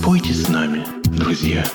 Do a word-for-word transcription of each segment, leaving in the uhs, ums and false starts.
Пойте с нами, друзья.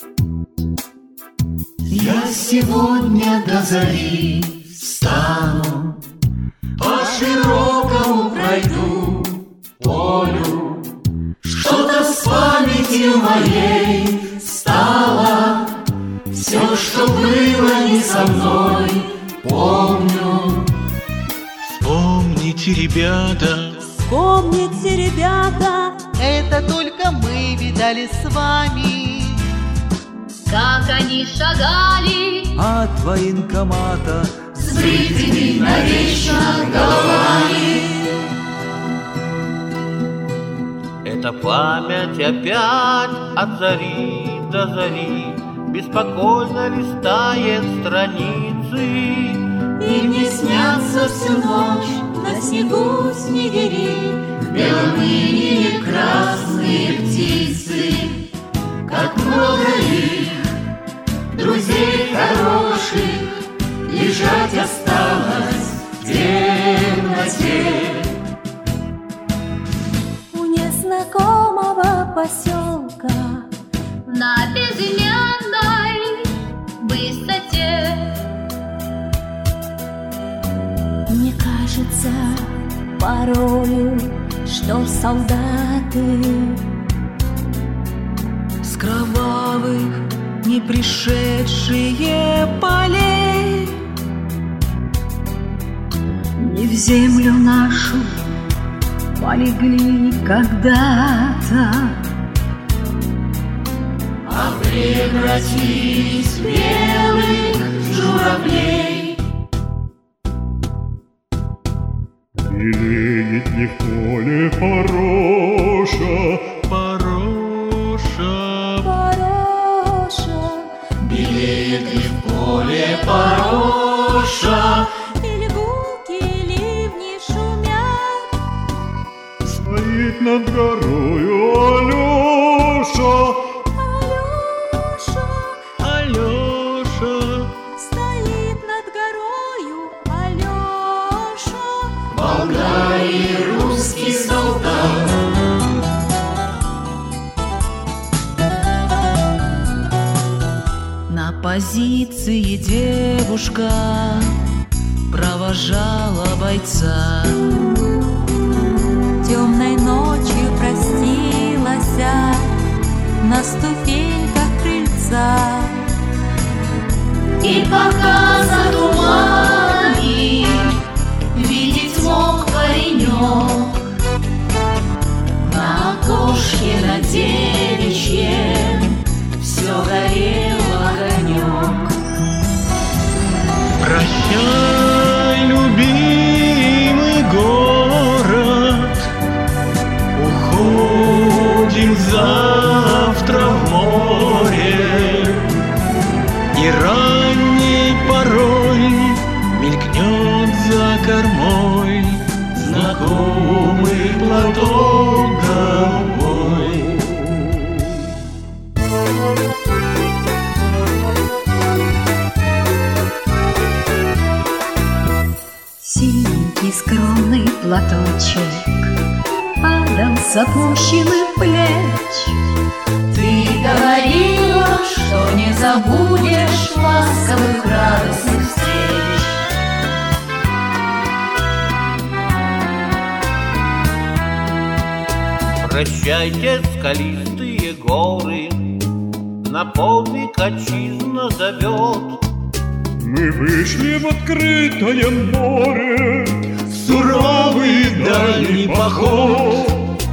Я сегодня до зари встану, по широкому пройду полю. Что-то с памятью моей стало, все, что было не со мной, помню. Вспомните, ребята, Вспомните, ребята, это только мы видали с вами, как они шагали от военкомата с бритыми навечно головами. Это память опять от зари до зари беспокойно листает страницы. И мне снятся всю ночь на снегу снегири, белые красные птицы. Как много их, друзей хороших, лежать осталось в темноте. у незнакомого поселка на безымянной высоте. Мне кажется порою, что солдаты с кровавых не пришедшие полей не в землю нашу полегли когда-то, а превратились в белых журавлей. Белеет не в поле пороша, Пороша, Пороша, Белеет ли в поле пороша, или гулки ливни шумят, стоит над горою Алеша. Алеша Алеша, стоит над горою, Алеша. болгар и русский солдат. на позиции девушка провожала бойца. Темной ночью простилась на ступеньках крыльца. И пока за туманами видеть мог паренек, на окошке на девичьем все горел огонек. прощай, любимый город, уходим завтра в море, и ранней порой мелькнет за кормой знакомый платок домой. Синенький скромный платочек падал с опущенных плеч. Ты говорила, что не забудешь ласковых радостных встреч. Прощайте, скалистые горы, на подвиг отчизна зовет. Мы вышли в открытое море, в суровый дальний поход.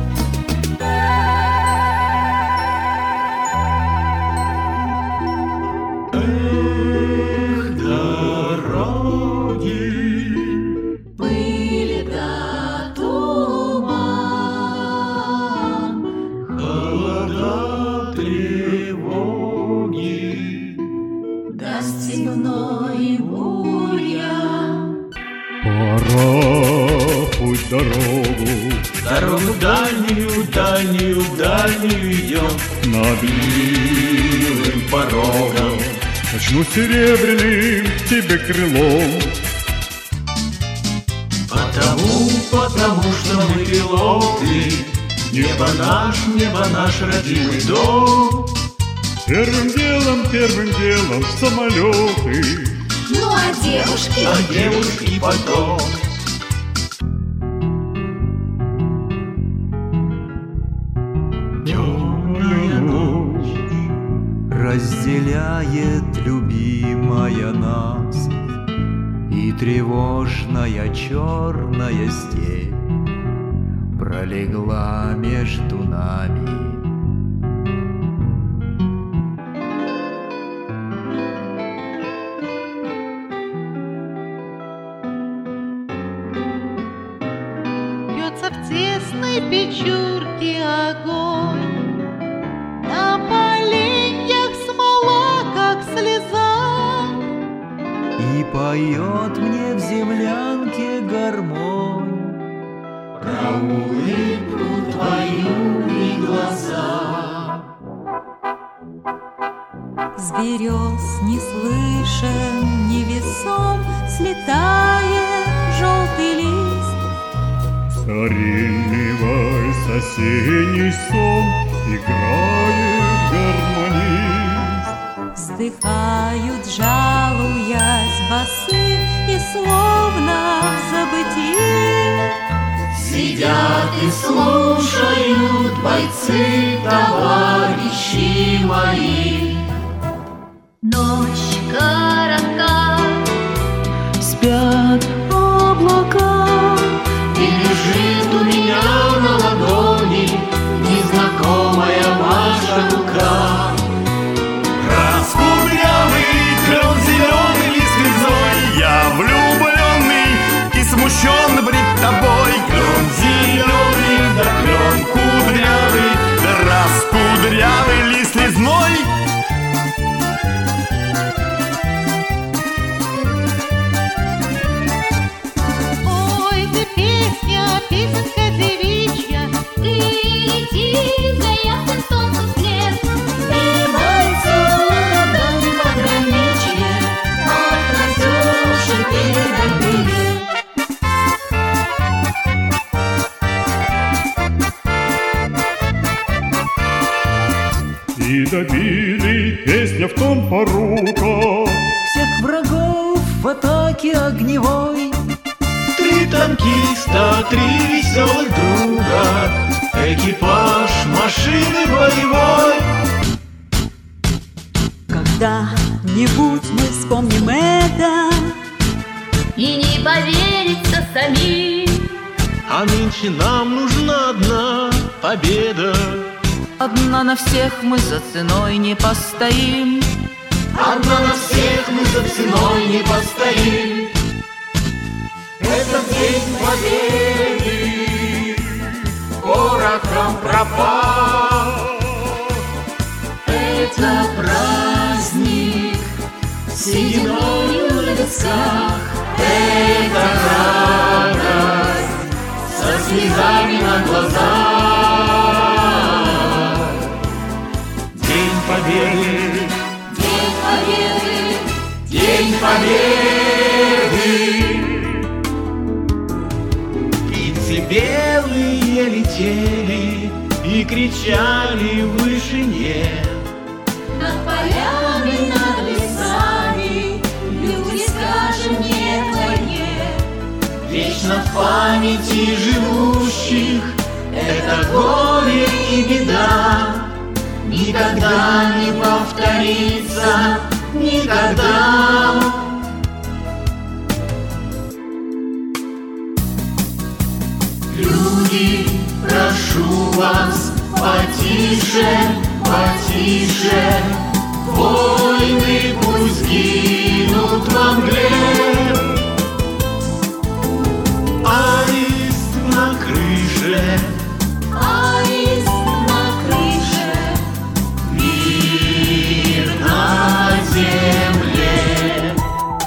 Эх, дороги, Пыль да туман, холода, тревоги, да степной буря. пора путь дорогу, Дорогу дальнюю, дальнюю, дальнюю идем, над милым порогом качну серебряным тебе крылом. потому, потому что мы пилоты, Небо наш, небо наш родимый дом. Первым делом, первым делом самолеты. Ну а девушки? А девушки потом. Темная ночь разделяет любимая нас, и тревожная черная степь пролегла между нами. Бьется в тесной печурке огонь, на поленьях смола, как слеза, И поет мне в землянке гармонь Про улыбку твою и глаза. С берез не слышен, невесом слетает желтый лист. Старинный вальс, осенний сон, играет гармонист. Вздыхают, жалуясь, басы, и словно в забытии Сидят и слушают бойцы, товарищи мои. Ночь коротка, спят облака, И лежит у меня на ладони незнакомая ваша рука. Раскудрявый, клен зеленый лист грязной, я влюбленный и смущен пред тобой. Клен зеленый, да клен кудрявый, да раскудрявый лист лесной. ой, ты песня, песенка девичья, ты лети за ясным солнцем вслед. И бойцу дали пограничье, от Настюши передай привет. И добили песня в том порука. всех врагов в атаке огневой. Три танкиста, три веселых друга, экипаж машины боевой. Когда-нибудь мы вспомним это И не поверится самим. А нынче нам нужна одна победа. Одна на всех мы за ценой не постоим. Одна на всех мы за ценой не постоим. Этот день победы порохом пропал. Это праздник сединою на висках. Это радость со слезами на глазах. День победы, День победы, день победы. Птицы белые летели и кричали в вышине. над полями, над лесами, люди, скажем нет войне. Вечно в памяти живущих это горе и беда. Никогда не повторится, никогда. Люди, прошу вас, потише, потише. Войны пусть гинут во мгле. Аист на крыше, Аист на крыше, мир на земле.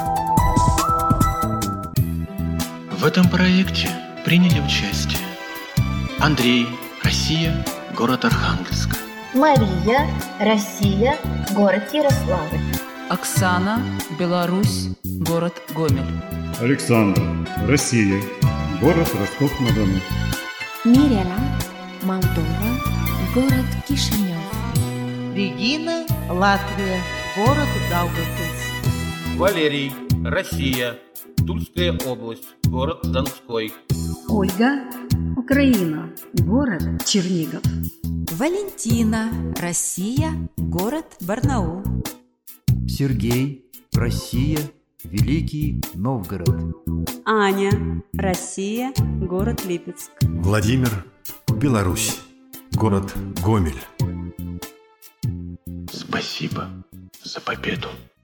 В этом проекте приняли участие Андрей, Россия, город Архангельск. Мария, Россия, город Ярославль. Оксана, Беларусь, город Гомель. Александр, Россия, город Ростов-на-Дону. Мирена, Молдова, город Кишинев. Регина, Латвия, город Даугавпилс. Валерий, Россия, Тульская область, город Донской. Ольга, Украина, город Чернигов. Валентина, Россия, город Барнаул. Сергей, Россия, Великий Новгород. Аня, Россия, город Липецк. Владимир, Беларусь, город Гомель. Спасибо за победу.